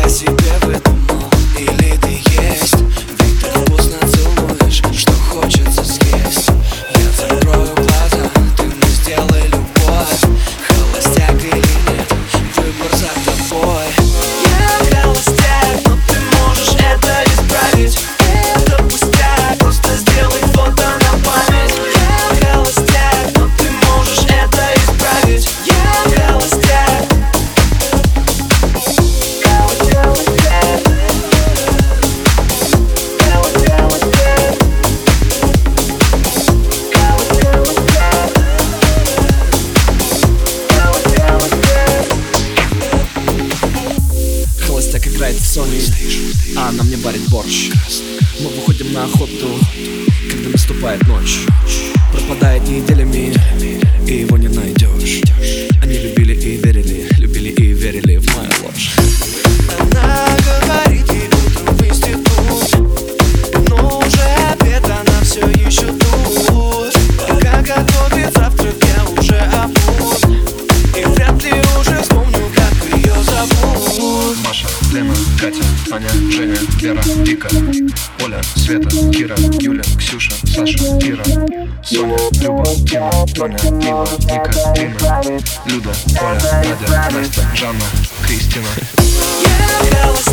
о себе выдумал, или ты есть? Ведь так вкусно целуешь, что хочется съесть. Я закрою глаза, ты мне сделай любовь. Холостяк или нет, выбор за тобой. Я холостяк, но ты можешь это исправить. Это пустяк, просто сделай фото на память. Я холостяк, но ты можешь это исправить. Я холостяк. Холостяк играет в Sony, а она мне варит борщ. Мы выходим на охоту, когда наступает ночь. Пропадает неделями, и его не найдешь. Они любили и верили в мою ложь. Она говорит, ей утром в институт, но уже обед, она все еще тут. Пока готовит завтрак, я уже обут, и вряд ли уже вспомню, как ее зовут. Маша, Лена, Катя, Аня, Женя, Вера, Вика, Оля, Света, Кира, Юля, Ксюша, Саша, Ира, Соня, Люба, Тина, Тоня, Ива, Ника, Рина, Люда, Оля, Надя, Настя, Жанна, Кристина. Я